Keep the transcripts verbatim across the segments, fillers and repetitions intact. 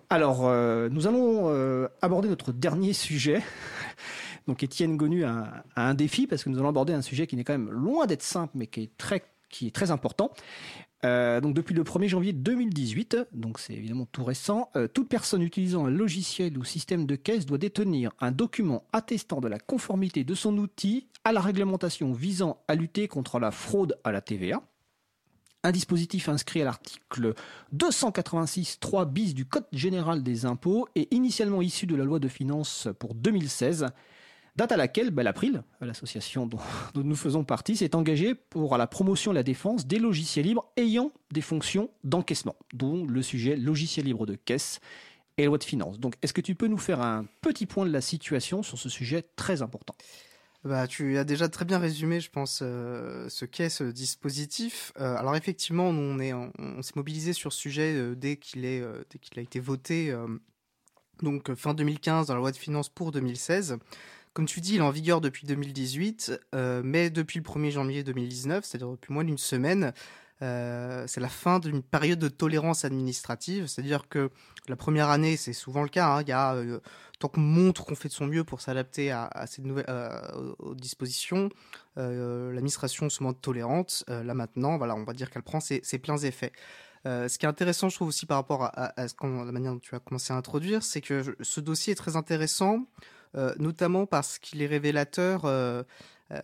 Alors, euh, nous allons euh, aborder notre dernier sujet. Donc, Étienne Gonu a, a un défi parce que nous allons aborder un sujet qui n'est quand même loin d'être simple, mais qui est très, qui est très important. Euh, donc, depuis le premier janvier deux mille dix-huit, donc c'est évidemment tout récent, euh, toute personne utilisant un logiciel ou système de caisse doit détenir un document attestant de la conformité de son outil à la réglementation visant à lutter contre la fraude à la T V A. Un dispositif inscrit à l'article deux cent quatre-vingt-six trois bis du Code général des impôts et initialement issu de la loi de finances pour deux mille seize, date à laquelle bah, l'April, l'association dont, dont nous faisons partie, s'est engagée pour la promotion et la défense des logiciels libres ayant des fonctions d'encaissement, dont le sujet logiciel libre de caisse et loi de finances. Donc, est-ce que tu peux nous faire un petit point de la situation sur ce sujet très important ? Bah, tu as déjà très bien résumé, je pense, euh, ce qu'est ce dispositif. Euh, alors effectivement, nous, on est, on, on s'est mobilisé sur ce sujet euh, dès qu'il est, euh, dès qu'il a été voté, euh, donc fin deux mille quinze dans la loi de finances pour deux mille seize. Comme tu dis, il est en vigueur depuis deux mille dix-huit, euh, mais depuis le premier janvier deux mille dix-neuf, c'est-à-dire depuis moins d'une semaine, euh, c'est la fin d'une période de tolérance administrative. C'est-à-dire que la première année, c'est souvent le cas, hein, il y a euh, tant qu'on montre qu'on fait de son mieux pour s'adapter à, à ces nouvelles euh, aux dispositions, euh, l'administration se montre tolérante. Euh, là maintenant, voilà, on va dire qu'elle prend ses, ses pleins effets. Euh, ce qui est intéressant, je trouve aussi par rapport à, à, à ce qu'on, la manière dont tu as commencé à introduire, c'est que je, ce dossier est très intéressant, euh, notamment parce qu'il est révélateur, euh, euh,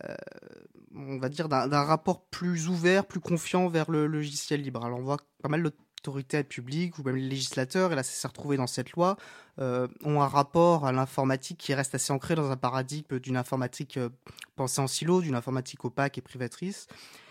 on va dire, d'un, d'un rapport plus ouvert, plus confiant vers le logiciel libre. Alors on voit pas mal d'autorités publiques ou même les législateurs, et là ça s'est retrouvé dans cette loi, euh, ont un rapport à l'informatique qui reste assez ancré dans un paradigme d'une informatique euh, pensée en silo, d'une informatique opaque et privatrice.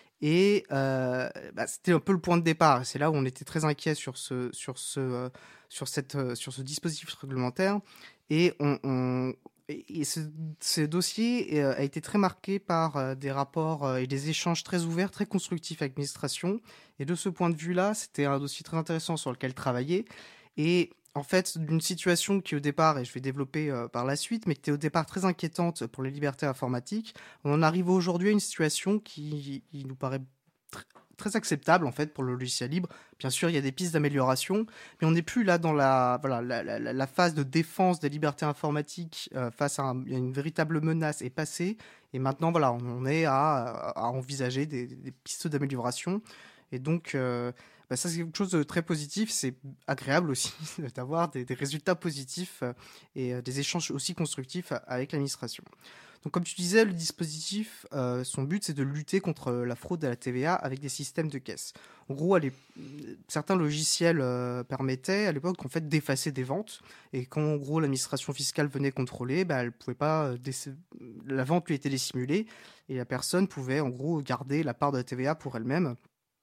Et euh, bah, c'était un peu le point de départ. C'est là où on était très inquiet sur ce, sur ce, euh, sur cette, euh, sur ce dispositif réglementaire. Et, on, on, et ce, ce dossier a été très marqué par euh, des rapports euh, et des échanges très ouverts, très constructifs avec l'administration. Et de ce point de vue-là, c'était un dossier très intéressant sur lequel travailler. Et en fait, d'une situation qui au départ, et je vais développer euh, par la suite, mais qui était au départ très inquiétante pour les libertés informatiques, on en arrive aujourd'hui à une situation qui, qui nous paraît tr- très acceptable en fait pour le logiciel libre. Bien sûr, il y a des pistes d'amélioration, mais on n'est plus là dans la, voilà, la, la, la phase de défense des libertés informatiques euh, face à, un, à une véritable menace est passée. Et maintenant, voilà, on est à, à envisager des, des pistes d'amélioration. Et donc, euh, bah ça, c'est quelque chose de très positif. C'est agréable aussi d'avoir des, des résultats positifs euh, et euh, des échanges aussi constructifs avec l'administration. Donc, comme tu disais, le dispositif, euh, son but, c'est de lutter contre la fraude à la T V A avec des systèmes de caisse. En gros, les, certains logiciels euh, permettaient à l'époque en fait, d'effacer des ventes. Et quand, en gros, l'administration fiscale venait contrôler, bah, elle pouvait pas, euh, dé- la vente lui était dissimulée et la personne pouvait, en gros, garder la part de la T V A pour elle-même.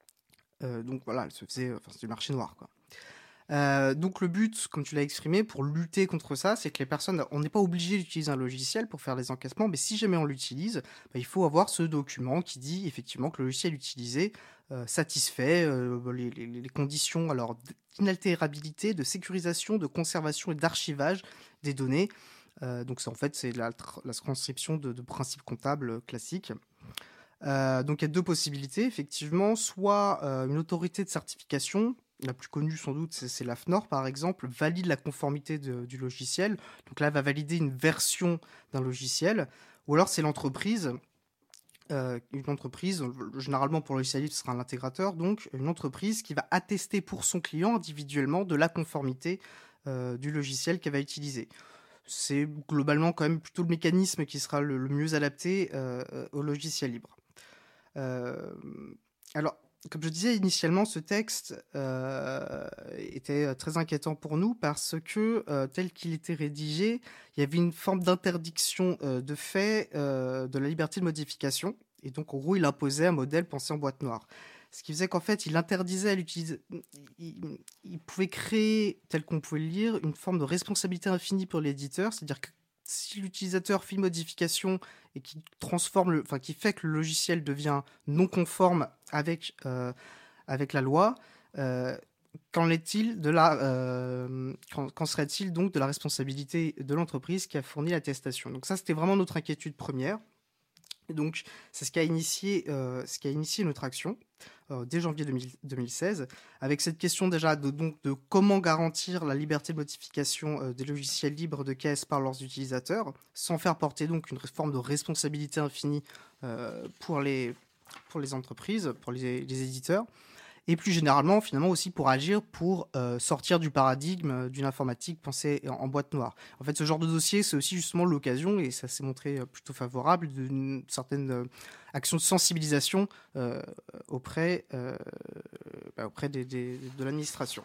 Euh, donc voilà, elle se faisait, enfin, c'est du marché noir, quoi. Euh, donc le but, comme tu l'as exprimé, pour lutter contre ça, c'est que les personnes, on n'est pas obligé d'utiliser un logiciel pour faire les encaissements, mais si jamais on l'utilise, bah, il faut avoir ce document qui dit effectivement que le logiciel utilisé euh, satisfait euh, les, les, les conditions alors d'inaltérabilité, de sécurisation, de conservation et d'archivage des données. Euh, donc c'est en fait c'est la, la transcription de, de principes comptables classiques. Euh, donc il y a deux possibilités, effectivement, soit euh, une autorité de certification, la plus connue sans doute, c'est, c'est l'A F N O R par exemple, valide la conformité de, du logiciel. Donc là, elle va valider une version d'un logiciel. Ou alors c'est l'entreprise, euh, une entreprise, généralement pour le logiciel libre, ce sera un intégrateur, donc une entreprise qui va attester pour son client individuellement de la conformité euh, du logiciel qu'elle va utiliser. C'est globalement quand même plutôt le mécanisme qui sera le, le mieux adapté euh, au logiciel libre. Euh, alors, comme je disais initialement, ce texte euh, était très inquiétant pour nous parce que, euh, tel qu'il était rédigé, il y avait une forme d'interdiction euh, de fait euh, de la liberté de modification. Et donc, en gros, il imposait un modèle pensé en boîte noire. Ce qui faisait qu'en fait, il interdisait à l'utiliser. Il, il pouvait créer, tel qu'on pouvait le lire, une forme de responsabilité infinie pour l'éditeur. C'est-à-dire que si l'utilisateur fait une modification et qui transforme, le, enfin qui fait que le logiciel devient non conforme avec euh, avec la loi, euh, qu'en est-il de la, euh, qu'en, qu'en serait-il donc de la responsabilité de l'entreprise qui a fourni l'attestation? Donc ça, c'était vraiment notre inquiétude première. Et donc, c'est ce qui a initié, euh, ce qui a initié notre action euh, dès janvier deux mille, deux mille seize, avec cette question déjà de, donc, de comment garantir la liberté de modification euh, des logiciels libres de caisse par leurs utilisateurs, sans faire porter donc une forme de responsabilité infinie euh, pour, les, pour les entreprises, pour les, les éditeurs. Et plus généralement, finalement, aussi pour agir pour euh, sortir du paradigme d'une informatique pensée en, en boîte noire. En fait, ce genre de dossier, c'est aussi justement l'occasion, et ça s'est montré plutôt favorable, d'une certaine euh, action de sensibilisation euh, auprès, euh, bah, auprès des, des, de l'administration.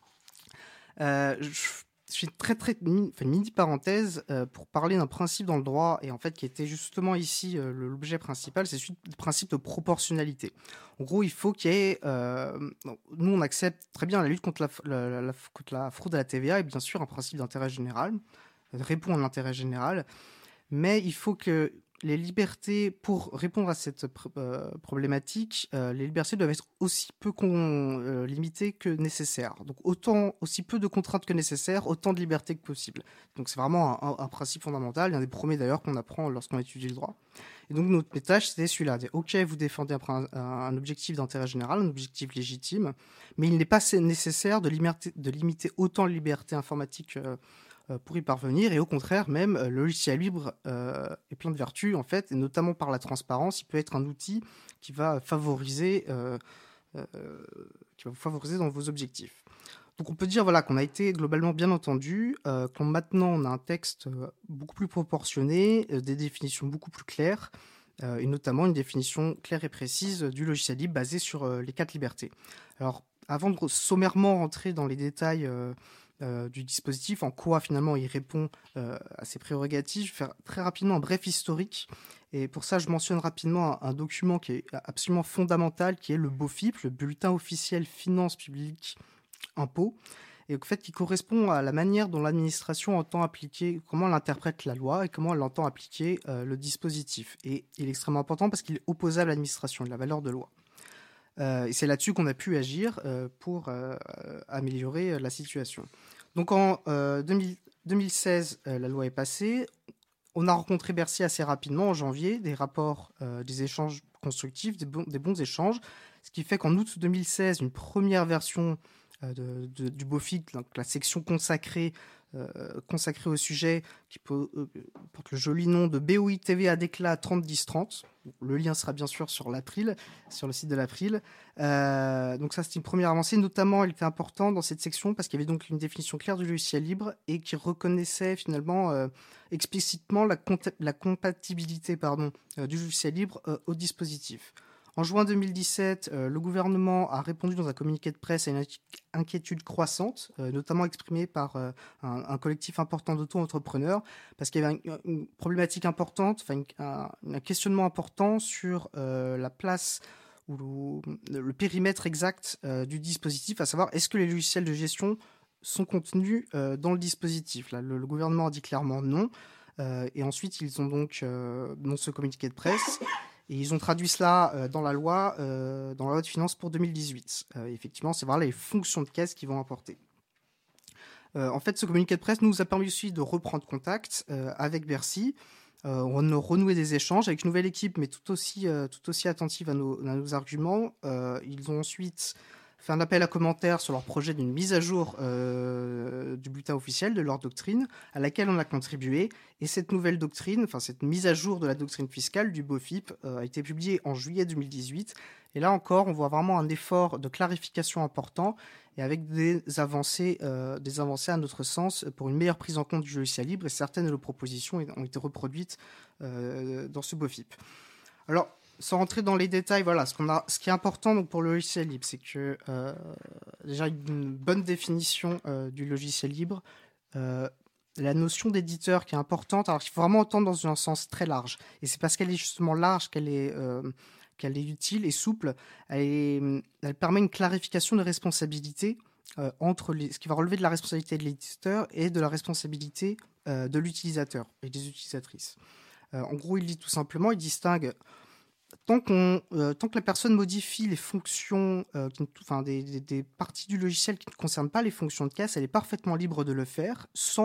Euh, je, je fais une très très mini, enfin, mini parenthèse euh, pour parler d'un principe dans le droit, et en fait qui était justement ici euh, l'objet principal, c'est celui du principe de proportionnalité. En gros, il faut qu'il y ait... Euh, nous, on accepte très bien la lutte contre la, la, la, contre la fraude à la T V A, et bien sûr un principe d'intérêt général, répond à l'intérêt général, mais il faut que les libertés, pour répondre à cette euh, problématique, euh, les libertés doivent être aussi peu euh, limitées que nécessaires. Donc autant, aussi peu de contraintes que nécessaires, autant de libertés que possible. Donc c'est vraiment un, un, un principe fondamental, un des premiers d'ailleurs qu'on apprend lorsqu'on étudie le droit. Et donc notre message, c'était celui-là. Ok, vous défendez un, un objectif d'intérêt général, un objectif légitime, mais il n'est pas nécessaire de limiter, de limiter autant les libertés informatiques euh, pour y parvenir, et au contraire même le logiciel libre euh, est plein de vertus en fait, et notamment par la transparence. Il peut être un outil qui va favoriser euh, euh, qui va vous favoriser dans vos objectifs. Donc on peut dire voilà qu'on a été globalement bien entendu, euh, qu'on maintenant on a un texte beaucoup plus proportionné, euh, des définitions beaucoup plus claires, euh, et notamment une définition claire et précise du logiciel libre basée sur euh, les quatre libertés. Alors avant de sommairement rentrer dans les détails euh, Euh, du dispositif, en quoi finalement il répond euh, à ses prérogatives, je vais faire très rapidement un bref historique, et pour ça je mentionne rapidement un, un document qui est absolument fondamental, qui est le BOFIP, le Bulletin officiel Finances publiques Impôts, et en fait qui correspond à la manière dont l'administration entend appliquer, comment elle interprète la loi et comment elle entend appliquer euh, le dispositif. Et il est extrêmement important parce qu'il est opposable à l'administration et la valeur de loi. Euh, et c'est là-dessus qu'on a pu agir euh, pour euh, améliorer la situation. Donc en euh, deux mille, deux mille seize, euh, la loi est passée. On a rencontré Bercy assez rapidement en janvier, des rapports, euh, des échanges constructifs, des bons, des bons échanges, ce qui fait qu'en août deux mille seize, une première version euh, de, de, du BOFIC, donc la section consacrée, euh, consacrée au sujet, qui peut, euh, porte le joli nom de B O I T V A Déclat trente dix trente. Le lien sera bien sûr sur l'April, sur le site de l'April. Euh, donc ça, c'est une première avancée. Notamment, elle était importante dans cette section parce qu'il y avait donc une définition claire du logiciel libre et qui reconnaissait finalement euh, explicitement la, la compatibilité pardon, euh, du logiciel libre euh, au dispositif. En juin deux mille dix-sept, euh, le gouvernement a répondu dans un communiqué de presse à une inquiétude croissante, euh, notamment exprimée par euh, un, un collectif important d'auto-entrepreneurs, parce qu'il y avait une, une problématique importante, enfin un, un questionnement important sur euh, la place ou le, le périmètre exact euh, du dispositif, à savoir est-ce que les logiciels de gestion sont contenus euh, dans le dispositif. Là, le, le gouvernement a dit clairement non, euh, et ensuite ils ont donc euh, dans ce communiqué de presse. Et ils ont traduit cela euh, dans la loi, euh, dans la loi de finances pour deux mille dix-huit. Euh, effectivement, c'est voilà les fonctions de caisse qui vont apporter. Euh, en fait, ce communiqué de presse nous a permis aussi de reprendre contact euh, avec Bercy. Euh, on a renoué des échanges avec une nouvelle équipe, mais tout aussi, euh, tout aussi attentive à nos, à nos arguments. Euh, ils ont ensuite fait un appel à commentaires sur leur projet d'une mise à jour euh, du bulletin officiel de leur doctrine, à laquelle on a contribué. Et cette nouvelle doctrine, enfin cette mise à jour de la doctrine fiscale du BOFIP euh, a été publiée en juillet deux mille dix-huit. Et là encore, on voit vraiment un effort de clarification important et avec des avancées, euh, des avancées à notre sens pour une meilleure prise en compte du logiciel libre, et certaines de nos propositions ont été reproduites euh, dans ce BOFIP. Alors, sans rentrer dans les détails, voilà, ce, qu'on a, ce qui est important donc, pour le logiciel libre, c'est que euh, déjà une bonne définition euh, du logiciel libre, euh, la notion d'éditeur qui est importante, alors qu'il faut vraiment entendre dans un sens très large. Et c'est parce qu'elle est justement large qu'elle est, euh, qu'elle est utile et souple. Elle, est, elle permet une clarification de responsabilité euh, entre les, ce qui va relever de la responsabilité de l'éditeur et de la responsabilité euh, de l'utilisateur et des utilisatrices. Euh, en gros, il dit tout simplement, il distingue Tant, qu'on, euh, tant que la personne modifie les fonctions, euh, qui, enfin, des, des, des parties du logiciel qui ne concernent pas les fonctions de caisse, elle est parfaitement libre de le faire sans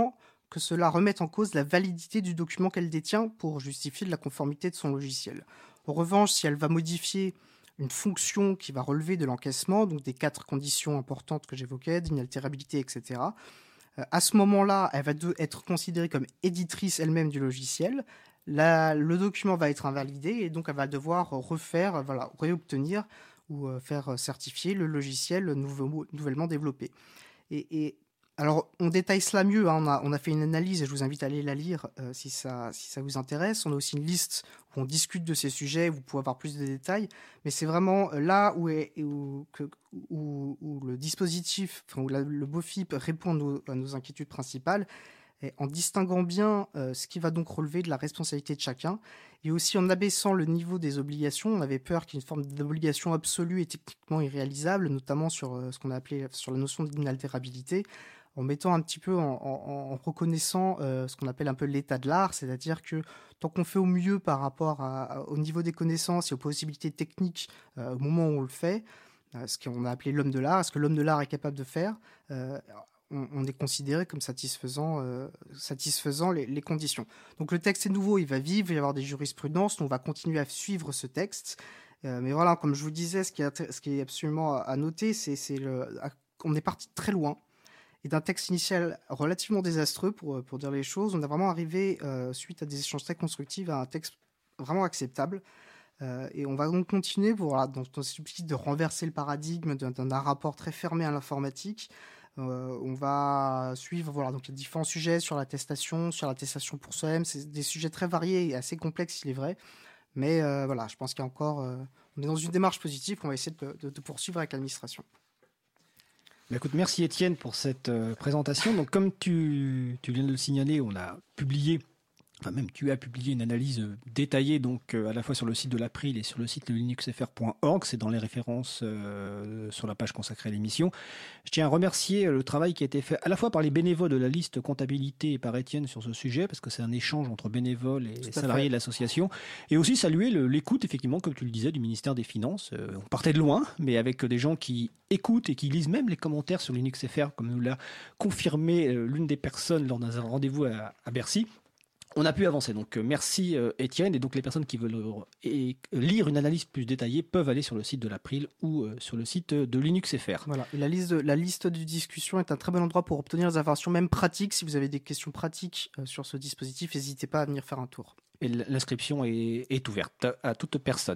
que cela remette en cause la validité du document qu'elle détient pour justifier de la conformité de son logiciel. En revanche, si elle va modifier une fonction qui va relever de l'encaissement, donc des quatre conditions importantes que j'évoquais, d'inaltérabilité, et cetera, euh, à ce moment-là, elle va de- être considérée comme éditrice elle-même du logiciel. La- le document va être invalidé et donc elle va devoir refaire, euh, voilà, réobtenir ou euh, faire certifier le logiciel nouveau- nouvellement développé. Et, et alors, on détaille cela mieux, hein. On a, on a fait une analyse et je vous invite à aller la lire euh, si, ça, si ça vous intéresse. On a aussi une liste où on discute de ces sujets, où vous pouvez avoir plus de détails. Mais c'est vraiment euh, là où, est, où, que- où- où le dispositif, enfin, où la- le BOFIP répond à nos, à nos inquiétudes principales, et en distinguant bien euh, ce qui va donc relever de la responsabilité de chacun, et aussi en abaissant le niveau des obligations. On avait peur qu'il y ait une forme d'obligation absolue et techniquement irréalisable, notamment sur euh, ce qu'on a appelé sur la notion d'inaltérabilité, en mettant un petit peu en, en- en reconnaissant euh, ce qu'on appelle un peu l'état de l'art, c'est-à-dire que tant qu'on fait au mieux par rapport à- à- au niveau des connaissances et aux possibilités techniques euh, au moment où on le fait, euh, ce qu'on a appelé l'homme de l'art, ce que l'homme de l'art est capable de faire, euh, on, on est considéré comme satisfaisant, euh, satisfaisant les, les conditions. Donc le texte est nouveau, il va vivre, il va y avoir des jurisprudences, on va continuer à suivre ce texte. Euh, mais voilà, comme je vous disais, ce qui est, ce qui est absolument à, à noter, c'est c'est le, à- on est parti de très loin. Et d'un texte initial relativement désastreux, pour, pour dire les choses, on a vraiment arrivé, euh, suite à des échanges très constructifs, à un texte vraiment acceptable. Euh, et on va donc continuer pour, voilà, dans, dans ce but de renverser le paradigme d'un d'un rapport très fermé à l'informatique. Euh, on va suivre voilà, donc, les différents sujets sur l'attestation, sur l'attestation pour soi-même. C'est des sujets très variés et assez complexes, il est vrai. Mais euh, voilà, je pense qu'il y a encore... euh, on est dans une démarche positive qu'on va essayer de, de- de poursuivre avec l'administration. Bah, écoute, merci Étienne pour cette euh, présentation. Donc, comme tu, tu viens de le signaler, on a publié, enfin même tu as publié une analyse euh, détaillée, donc euh, à la fois sur le site de l'April et sur le site linuxfr point org. C'est dans les références euh, sur la page consacrée à l'émission. Je tiens à remercier le travail qui a été fait à la fois par les bénévoles de la liste comptabilité et par Étienne sur ce sujet, parce que c'est un échange entre bénévoles et Tout à salariés fait. de l'association. Et aussi saluer le- l'écoute, effectivement, comme tu le disais, du ministère des Finances. Euh, on partait de loin, mais avec des gens qui écoutent et qui lisent même les commentaires sur Linux F R, comme nous l'a confirmé euh, l'une des personnes lors d'un rendez-vous à, à Bercy. On a pu avancer. Donc, euh, merci euh, Étienne. Et donc, les personnes qui veulent euh, et, euh, lire une analyse plus détaillée peuvent aller sur le site de l'April ou euh, sur le site de Linux F R. Voilà. Et la liste, de, la liste de discussion est un très bon endroit pour obtenir des informations, même pratiques. Si vous avez des questions pratiques euh, sur ce dispositif, n'hésitez pas à venir faire un tour. Et l'inscription est, est ouverte à toute personne.